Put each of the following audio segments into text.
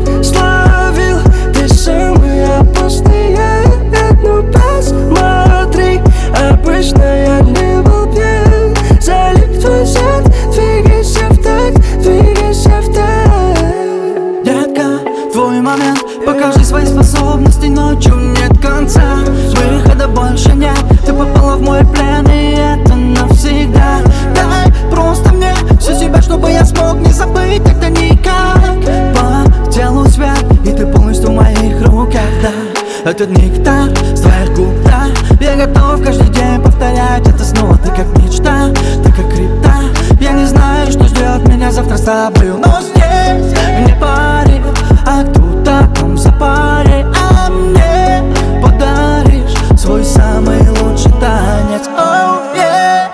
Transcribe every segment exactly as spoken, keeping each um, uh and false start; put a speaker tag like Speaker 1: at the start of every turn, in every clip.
Speaker 1: словил, ты самый опасный. Ну посмотри, обычно я не был пьян. Залип твой зад, двигайся в такт, двигайся в такт.
Speaker 2: Детка, твой момент, покажи свои способности, ночью нет конца. Выхода больше нет, ты попала в мой плен, и это навсегда. Дай просто мне всю себя, чтобы я смог не забыть это никак. По телу свет, и ты полностью в моих руках, да. Этот нектар с твоих губ, да. Я готов каждый день повторять это снова. Ты как мечта, ты как крипта. Я не знаю, что ждет меня завтра с тобою, но здесь не парит, а кто-то там за паре. А мне подаришь свой самый лучший танец. Oh, yeah.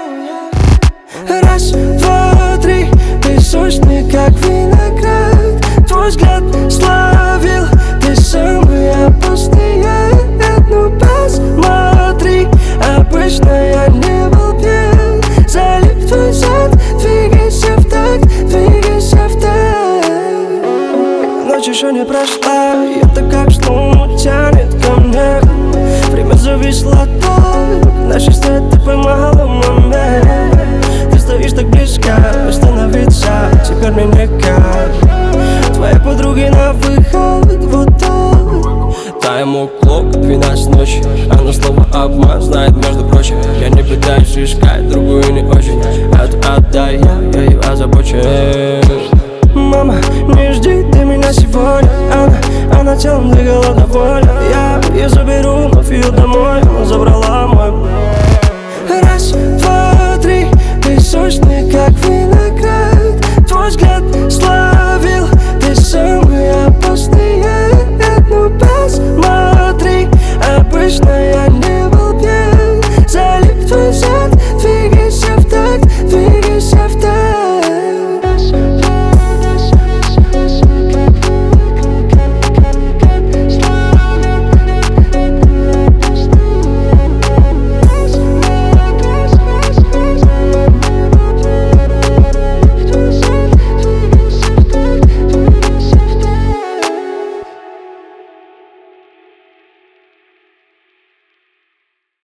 Speaker 1: Раз, два, три, ты сочный, как виноград. Твой взгляд словил, ты самый опасный. Ну посмотри, обычно я не был пьян. Залип твой зад, двигайся в такт, двигайся в такт. Ночь еще не прошла, и это как сну тянет ко мне. Время зависло так, наши сны ты поймала момент. Ты стоишь так близко, остановиться теперь мне никак. Твоей подруги на выход, вот так.
Speaker 3: Тайм клок, двенадцать ночи. Она слово обман знает, между прочим. Я не пытаюсь искать другую не очень. Это отдай, я, я ее озабочен.
Speaker 1: Мама, не жди ты меня сегодня. Она, она телом двигала довольно. Я ее заберу, вновь ее домой. Она забрала